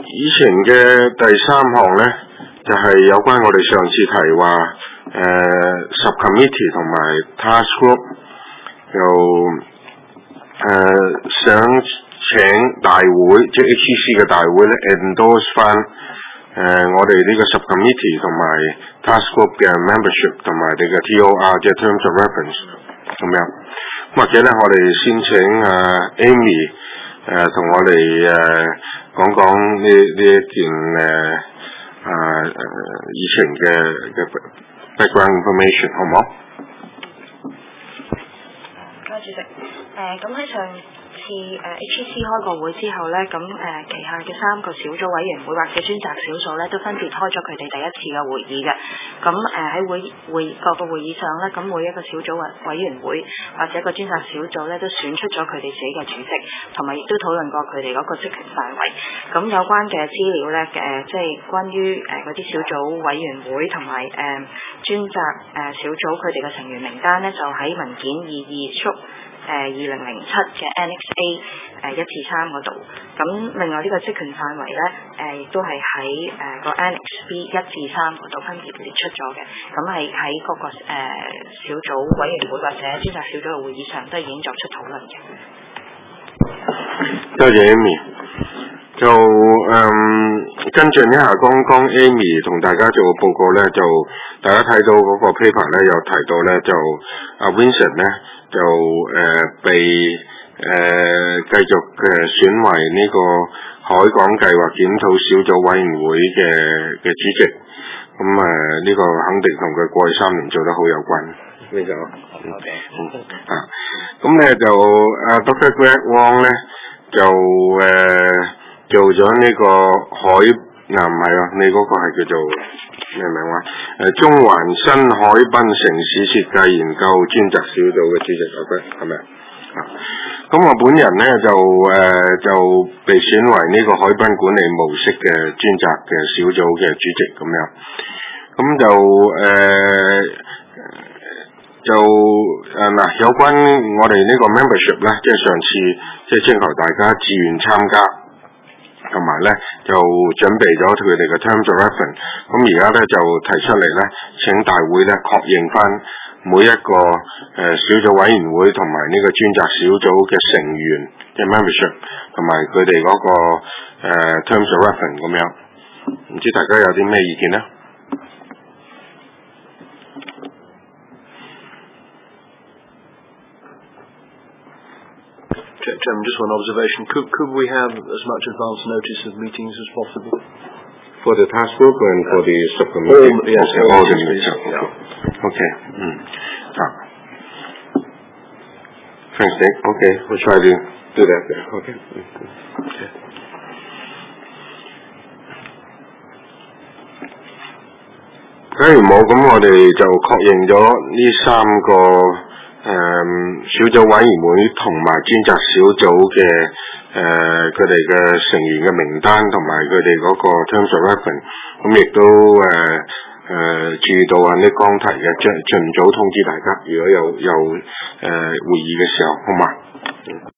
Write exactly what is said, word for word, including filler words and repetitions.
以前嘅第三項咧，就係、是、有關我哋上次提話誒 subcommittee 同埋 task group 又誒、呃、想請大會，即係 H E C 嘅大會咧 endorse 翻誒我哋呢個 subcommittee 同埋 task group 嘅 membership 同埋你嘅 T O R 即係 terms of reference 咁樣，或者咧我哋先請啊 Amy 誒、呃、同我哋誒、呃、講講呢呢一件誒啊誒以前嘅嘅 background information 好唔好？ 多謝主席。誒咁喺上次誒 H E C 開個會之後咧，咁誒、呃、旗下嘅三個小組委員會或者專責小組咧，都分別開咗佢哋第一次嘅會議嘅。咁誒喺會會各個會議上咧，咁每一個小組委委員會或者一個專責小組咧，都選出咗佢哋自己嘅主席，同埋亦都討論過佢哋嗰個職權範圍。咁有關嘅資料咧，誒、呃、即係關於誒嗰啲小組委員會同埋誒專責誒、呃、小組佢哋嘅成員名單咧，就喺文件二二縮誒二零零七嘅 Annex A 誒一至三嗰度，咁另外呢個職權範圍咧誒亦都係喺誒個 Annex B 一至三嗰度分別列出咗嘅，咁係喺嗰個誒、呃、小組委員會或者專責小組嘅會議上都已經作出討論嘅。 多謝 Amy， 就誒、嗯、跟進一下剛剛 Amy 同大家做個報告咧，就大家睇到嗰個 paper 咧，有提到咧就阿 Vincent 咧。就誒、呃、被誒、呃、繼續嘅選為呢個海港計劃檢討小組委員會嘅嘅主席，咁誒呢個肯定同佢過去三年做得好有關。呢個 OK 啊，咁咧就阿 Doctor Greg Wong 咧就誒、呃、做咗呢個海啊唔係啊，你嗰個係叫做咩名話？誒，中環新海濱城市設計研究專責小組嘅主席，係咪啊？咁我本人咧就誒、呃、就被選為呢個海濱管理模式嘅專責嘅小組嘅主席咁樣。咁就誒、呃、就誒嗱、呃，有關我哋呢個 membership 咧，即係上次即係徵求大家自願參加。同埋咧就準備咗佢哋嘅 terms of reference， 咁而家咧就提出嚟咧，請大會咧確認翻每一個誒、呃、小組委員會同埋呢個專責小組嘅成員嘅 membership， 同埋佢哋嗰個誒、呃、terms of reference 咁樣，唔知大家有啲咩意見咧？ Chairman, just one observation. Could, could we have as much advance notice of meetings as possible? For the task group and for the subcommittee? All, yes, okay, all the meetings. Yeah. Okay. Mm. Ah. Thanks, Nick. Okay, we'll try to do that there. Okay. Okay. 假如冇咁，我哋就確認咗呢三個。誒、嗯、小組委員會同埋專責小組嘅誒佢哋嘅成員嘅名單同埋佢哋嗰個 terms of reference， 咁亦都誒誒、呃呃、注意到啊呢剛提嘅，盡盡早通知大家，如果有有誒、呃、會議嘅時候，好嘛？